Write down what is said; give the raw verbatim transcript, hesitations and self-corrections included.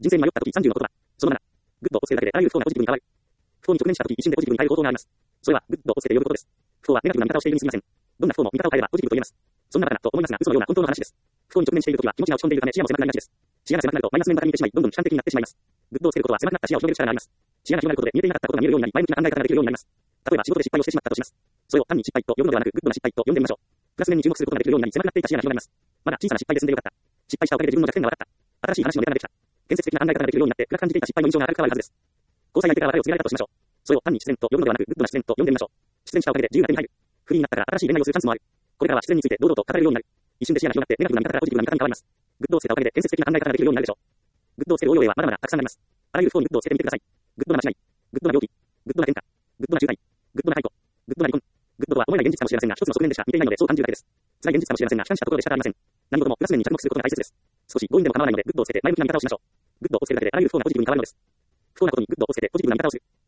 人生に迷った時さんじゅうの言葉。そのなな。グッドを捨てるだけであらゆる不幸がポジティブに変わる。不幸に直面した時一瞬でポジティブに変える方法があります。それは、グッドを捨てて呼ぶことです。不幸はネガティブな見方をしているに過ぎません。どんな不幸も見方を変えればポジティブと言えます。そんなバカなと思いますが、嘘のような本当の話です。不幸に直面している時は気持ちが落ち込んでいるため視野も狭くなりがちです。視野が狭くなるとマイナス面ばかり見てしまい、どんどん悲観的になってしまいます。グッドを捨てることは狭くなった視野を広げる力があります。視野が広がることで見えていなかったことが見えるようになり、前向きな考え方ができるようになります。例えば仕事で失敗をしてしまったとします。それを単に失敗と呼ぶのではなく、グッドな失敗と呼んでみましょう。プラス面に注目することができるようになり、狭くなっていた視野が広がります。まだ小さな失敗で済んでよかった。失敗したおかげで自分の弱点が分かった。新しい話のネタができた。建設的な考え方ができるようになって、暗く感じていた失敗の印象が明るく変わるはずです。交際相手から別れを告げられたとしましょう。それを単に失恋と呼ぶのではなく、グッドな失恋と呼んでみましょう。失恋したおかげで自由が手に入る。フリーになったから新しい恋愛をするチャンスもある。これからは失恋について堂々と語れるようになる。一瞬で視野が広がってネガティブな見方からポジティブな見方に変わります。グッドを捨てたおかげで建設的な考え方ができるようになるでしょう。グッドを捨てる応用例はまだまだたくさんあります。あらゆる不幸にグッドを捨ててみてください。グッドな間違い、グッドな病気、グッドな喧嘩、グッドな渋滞、グッドな解雇、グッドな離婚。グッドとは思えない現実かもしれませんが、一つの側面でしか見ていないのでそう感じるだけです。辛い現実かもしれませんが、悲観したところで仕方ありません。何事もプラス面に着目することが大切です。少し強引でも構わないので、グッドを捨てて前向きな見方をしましょう。グッドを捨てるだけであらゆる不幸がポジティブに変わるのです。不幸なことにグッドを捨ててポジティブな見方をする。